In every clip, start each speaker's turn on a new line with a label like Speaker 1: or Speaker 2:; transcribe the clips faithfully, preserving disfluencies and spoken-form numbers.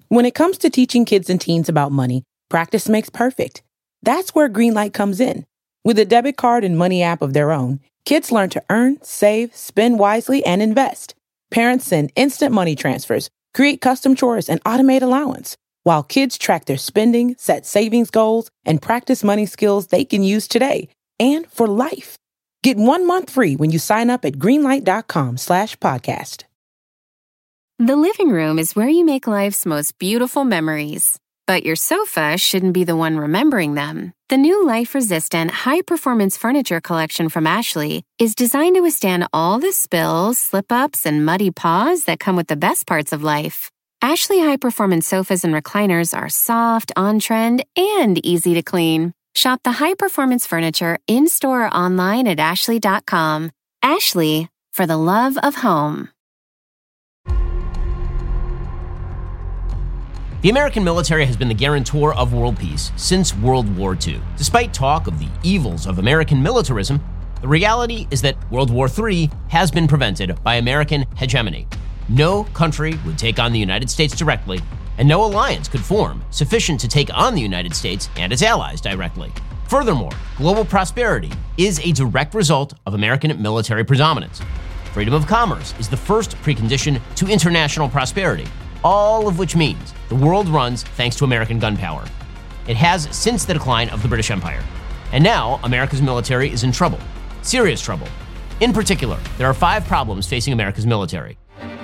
Speaker 1: When it comes to teaching kids and teens about money, practice makes perfect. That's where Greenlight comes in. With a debit card and money app of their own, kids learn to earn, save, spend wisely, and invest. Parents send instant money transfers, create custom chores, and automate allowance, while kids track their spending, set savings goals, and practice money skills they can use today and for life. Get one month free when you sign up at greenlight.com slash podcast.
Speaker 2: The living room is where you make life's most beautiful memories. But your sofa shouldn't be the one remembering them. The new life-resistant, high-performance furniture collection from Ashley is designed to withstand all the spills, slip-ups, and muddy paws that come with the best parts of life. Ashley high-performance sofas and recliners are soft, on-trend, and easy to clean. Shop the high-performance furniture in-store or online at ashley dot com. Ashley, for the love of home.
Speaker 3: The American military has been the guarantor of world peace since World War Two. Despite talk of the evils of American militarism, the reality is that World War Three has been prevented by American hegemony. No country would take on the United States directly, and no alliance could form sufficient to take on the United States and its allies directly. Furthermore, global prosperity is a direct result of American military predominance. Freedom of commerce is the first precondition to international prosperity, all of which means the world runs thanks to American gunpowder. It has since the decline of the British Empire. And now, America's military is in trouble. Serious trouble. In particular, there are five problems facing America's military.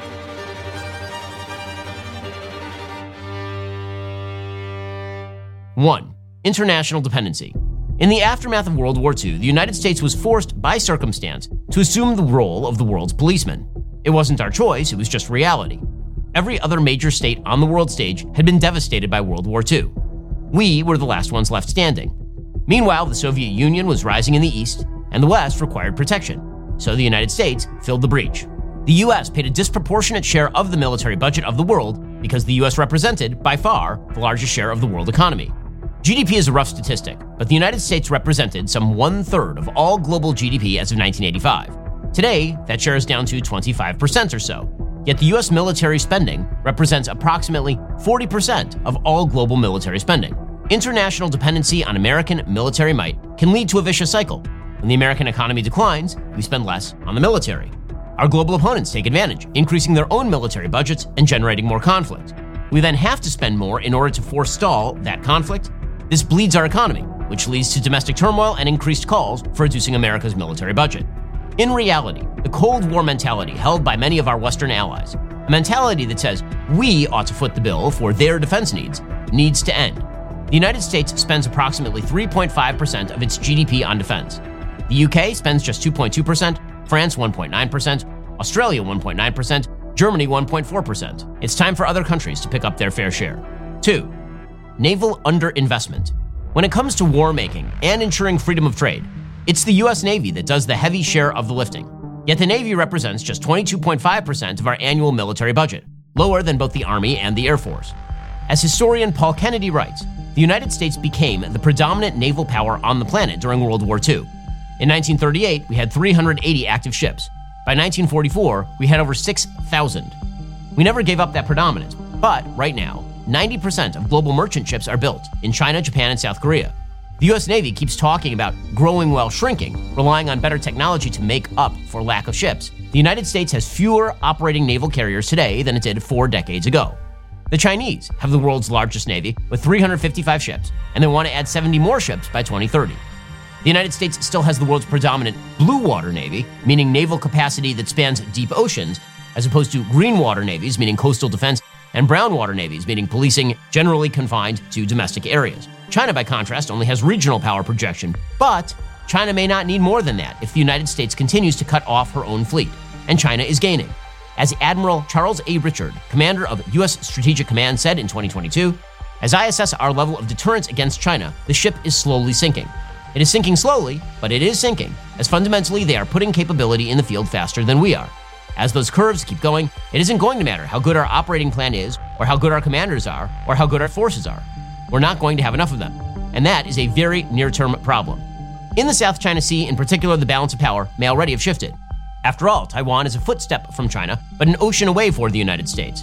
Speaker 3: One, international dependency. In the aftermath of World War Two, the United States was forced by circumstance to assume the role of the world's policeman. It wasn't our choice, it was just reality. Every other major state on the world stage had been devastated by World War Two. We were the last ones left standing. Meanwhile, the Soviet Union was rising in the East, and the West required protection, so the United States filled the breach. The U S paid a disproportionate share of the military budget of the world because the U S represented, by far, the largest share of the world economy. G D P is a rough statistic, but the United States represented some one-third of all global G D P as of nineteen eighty-five. Today, that share is down to twenty-five percent or so. Yet the U S military spending represents approximately forty percent of all global military spending. International dependency on American military might can lead to a vicious cycle. When the American economy declines, we spend less on the military. Our global opponents take advantage, increasing their own military budgets and generating more conflict. We then have to spend more in order to forestall that conflict. This bleeds our economy, which leads to domestic turmoil and increased calls for reducing America's military budget. In reality, the Cold War mentality held by many of our Western allies, a mentality that says we ought to foot the bill for their defense needs, needs to end. The United States spends approximately three point five percent of its G D P on defense. The U K spends just two point two percent, France one point nine percent, Australia one point nine percent, Germany one point four percent. It's time for other countries to pick up their fair share. Two, naval underinvestment. When it comes to war making and ensuring freedom of trade, it's the U S Navy that does the heavy share of the lifting. Yet the Navy represents just twenty-two point five percent of our annual military budget, lower than both the Army and the Air Force. As historian Paul Kennedy writes, the United States became the predominant naval power on the planet during World War Two. In nineteen thirty-eight, we had three hundred eighty active ships. By nineteen forty-four, we had over six thousand. We never gave up that predominance, but right now, ninety percent of global merchant ships are built in China, Japan, and South Korea. The U S Navy keeps talking about growing while shrinking, relying on better technology to make up for lack of ships. The United States has fewer operating naval carriers today than it did four decades ago. The Chinese have the world's largest navy with three hundred fifty-five ships, and they want to add seventy more ships by twenty thirty. The United States still has the world's predominant blue water navy, meaning naval capacity that spans deep oceans, as opposed to green water navies, meaning coastal defense, and brown water navies, meaning policing generally confined to domestic areas. China, by contrast, only has regional power projection, but China may not need more than that if the United States continues to cut off her own fleet, and China is gaining. As Admiral Charles A. Richard, commander of U S Strategic Command, said in twenty twenty-two, as I assess our level of deterrence against China, the ship is slowly sinking. It is sinking slowly, but it is sinking, as fundamentally they are putting capability in the field faster than we are. As those curves keep going, it isn't going to matter how good our operating plan is, or how good our commanders are, or how good our forces are. We're not going to have enough of them, and that is a very near-term problem. In the South China Sea, in particular, the balance of power may already have shifted. After all, Taiwan is a footstep from China, but an ocean away for the United States.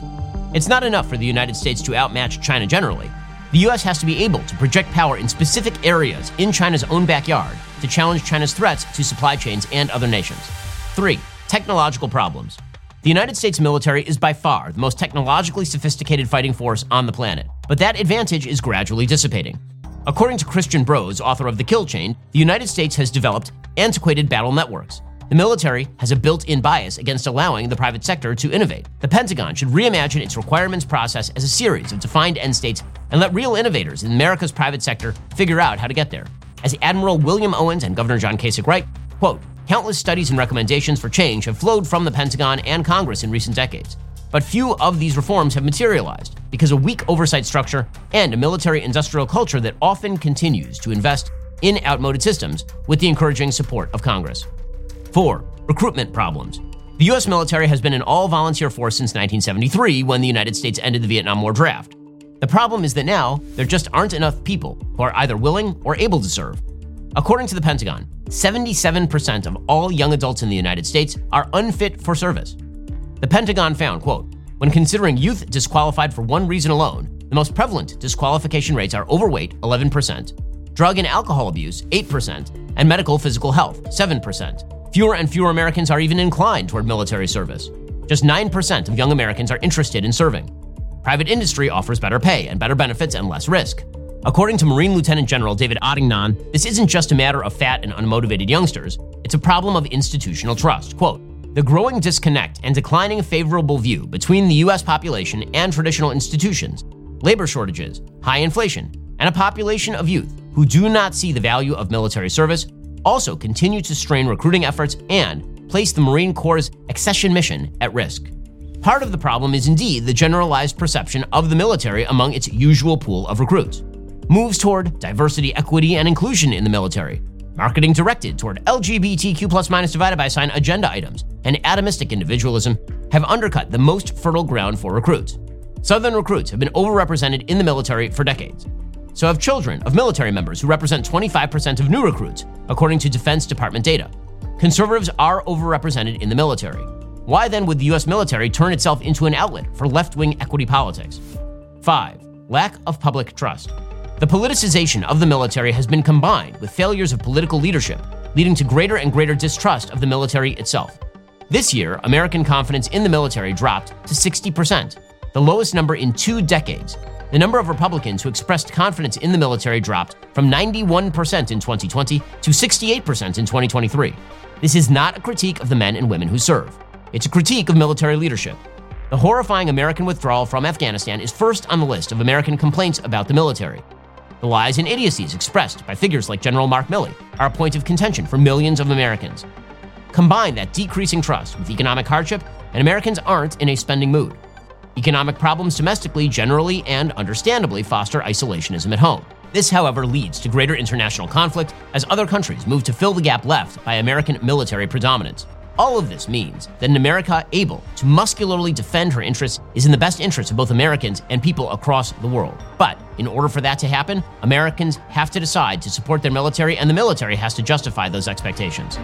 Speaker 3: It's not enough for the United States to outmatch China generally. The U S has to be able to project power in specific areas in China's own backyard to challenge China's threats to supply chains and other nations. Three, technological problems. The United States military is by far the most technologically sophisticated fighting force on the planet, but that advantage is gradually dissipating. According to Christian Brose, author of The Kill Chain, the United States has developed antiquated battle networks. The military has a built-in bias against allowing the private sector to innovate. The Pentagon should reimagine its requirements process as a series of defined end states and let real innovators in America's private sector figure out how to get there. As Admiral William Owens and Governor John Kasich write, quote, countless studies and recommendations for change have flowed from the Pentagon and Congress in recent decades. But few of these reforms have materialized because of weak oversight structure and a military-industrial culture that often continues to invest in outmoded systems with the encouraging support of Congress. Four, recruitment problems. The U S military has been an all-volunteer force since nineteen seventy-three, when the United States ended the Vietnam War draft. The problem is that now there just aren't enough people who are either willing or able to serve. According to the Pentagon, seventy-seven percent of all young adults in the United States are unfit for service. The Pentagon found, quote, when considering youth disqualified for one reason alone, the most prevalent disqualification rates are overweight, eleven percent, drug and alcohol abuse, eight percent, and medical physical health, seven percent. Fewer and fewer Americans are even inclined toward military service. Just nine percent of young Americans are interested in serving. Private industry offers better pay and better benefits and less risk. According to Marine Lieutenant General David Ottingnon, this isn't just a matter of fat and unmotivated youngsters, it's a problem of institutional trust. Quote, the growing disconnect and declining favorable view between the U S population and traditional institutions, labor shortages, high inflation, and a population of youth who do not see the value of military service also continue to strain recruiting efforts and place the Marine Corps' accession mission at risk. Part of the problem is indeed the generalized perception of the military among its usual pool of recruits. Moves toward diversity, equity, and inclusion in the military, marketing directed toward L G B T Q plus minus divided by sign agenda items, and atomistic individualism have undercut the most fertile ground for recruits. Southern recruits have been overrepresented in the military for decades. So have children of military members who represent twenty-five percent of new recruits, according to Defense Department data. Conservatives are overrepresented in the military. Why then would the U S military turn itself into an outlet for left-wing equity politics? Five, lack of public trust. The politicization of the military has been combined with failures of political leadership, leading to greater and greater distrust of the military itself. This year, American confidence in the military dropped to sixty percent, the lowest number in two decades. The number of Republicans who expressed confidence in the military dropped from ninety-one percent in twenty twenty to sixty-eight percent in twenty twenty-three. This is not a critique of the men and women who serve. It's a critique of military leadership. The horrifying American withdrawal from Afghanistan is first on the list of American complaints about the military. The lies and idiocies expressed by figures like General Mark Milley are a point of contention for millions of Americans. Combine that decreasing trust with economic hardship, and Americans aren't in a spending mood. Economic problems domestically generally and understandably foster isolationism at home. This, however, leads to greater international conflict as other countries move to fill the gap left by American military predominance. All of this means that an America able to muscularly defend her interests is in the best interest of both Americans and people across the world. But in order for that to happen, Americans have to decide to support their military, and the military has to justify those expectations.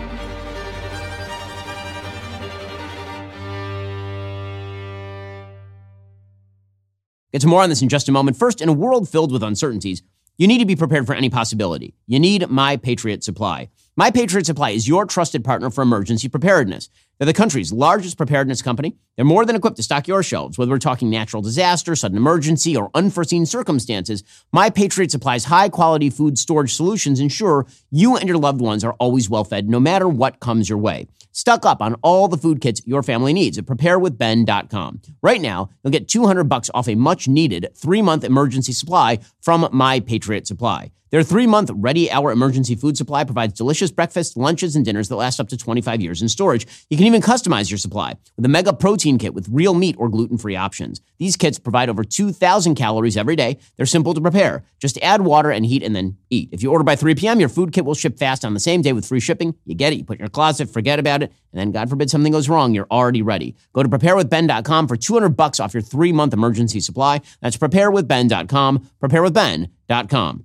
Speaker 3: Get to more on this in just a moment. First, in a world filled with uncertainties, you need to be prepared for any possibility. You need My Patriot Supply. My Patriot Supply is your trusted partner for emergency preparedness. They're the country's largest preparedness company. They're more than equipped to stock your shelves, whether we're talking natural disaster, sudden emergency, or unforeseen circumstances. My Patriot Supply's high-quality food storage solutions ensure you and your loved ones are always well-fed, no matter what comes your way. Stock up on all the food kits your family needs at prepare with ben dot com. Right now, you'll get two hundred bucks off a much-needed three-month emergency supply from My Patriot Supply. Their three-month ready-hour emergency food supply provides delicious breakfasts, lunches, and dinners that last up to twenty-five years in storage. You can even customize your supply with a mega protein kit with real meat or gluten-free options. These kits provide over two thousand calories every day. They're simple to prepare. Just add water and heat and then eat. If you order by three p.m., your food kit will ship fast on the same day with free shipping. You get it, you put it in your closet, forget about it, and then God forbid something goes wrong, you're already ready. Go to prepare with ben dot com for two hundred bucks off your three-month emergency supply. That's prepare with ben dot com, prepare with ben dot com.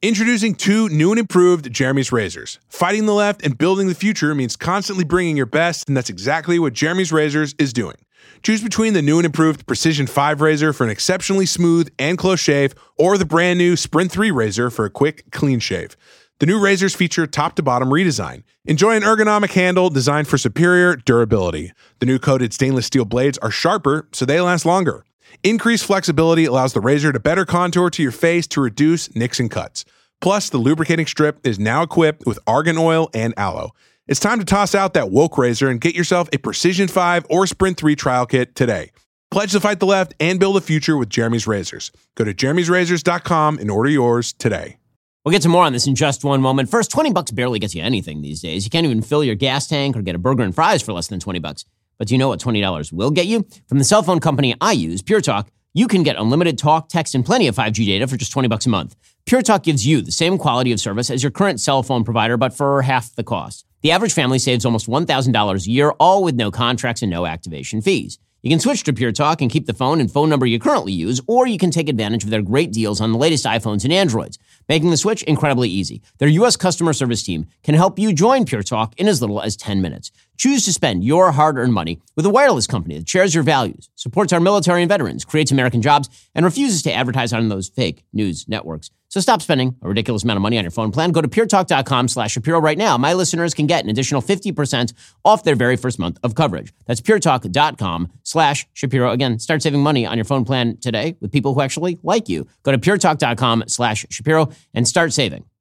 Speaker 4: Introducing two new and improved Jeremy's razors. Fighting the left and building the future means constantly bringing your best, and that's exactly what Jeremy's Razors is doing. Choose between the new and improved Precision five razor for an exceptionally smooth and close shave, or the brand new Sprint three razor for a quick, clean shave. The new razors feature top-to-bottom redesign. Enjoy an ergonomic handle designed for superior durability. The new coated stainless steel blades are sharper, so they last longer. Increased flexibility allows the razor to better contour to your face to reduce nicks and cuts. Plus, the lubricating strip is now equipped with argan oil and aloe. It's time to toss out that woke razor and get yourself a Precision five or Sprint three trial kit today. Pledge to fight the left and build a future with Jeremy's Razors. Go to jeremy's razors dot com and order yours today.
Speaker 3: We'll get to more on this in just one moment. First, twenty bucks barely gets you anything these days. You can't even fill your gas tank or get a burger and fries for less than twenty bucks. But do you know what twenty dollars will get you? From the cell phone company I use, Pure Talk, you can get unlimited talk, text, and plenty of five G data for just twenty bucks a month. Pure Talk gives you the same quality of service as your current cell phone provider, but for half the cost. The average family saves almost one thousand dollars a year, all with no contracts and no activation fees. You can switch to Pure Talk and keep the phone and phone number you currently use, or you can take advantage of their great deals on the latest iPhones and Androids, making the switch incredibly easy. Their U S customer service team can help you join Pure Talk in as little as ten minutes. Choose to spend your hard-earned money with a wireless company that shares your values, supports our military and veterans, creates American jobs, and refuses to advertise on those fake news networks. So stop spending a ridiculous amount of money on your phone plan. Go to puretalk.com slash Shapiro right now. My listeners can get an additional fifty percent off their very first month of coverage. That's puretalk.com slash Shapiro. Again, start saving money on your phone plan today with people who actually like you. Go to puretalk.com slash Shapiro and start saving.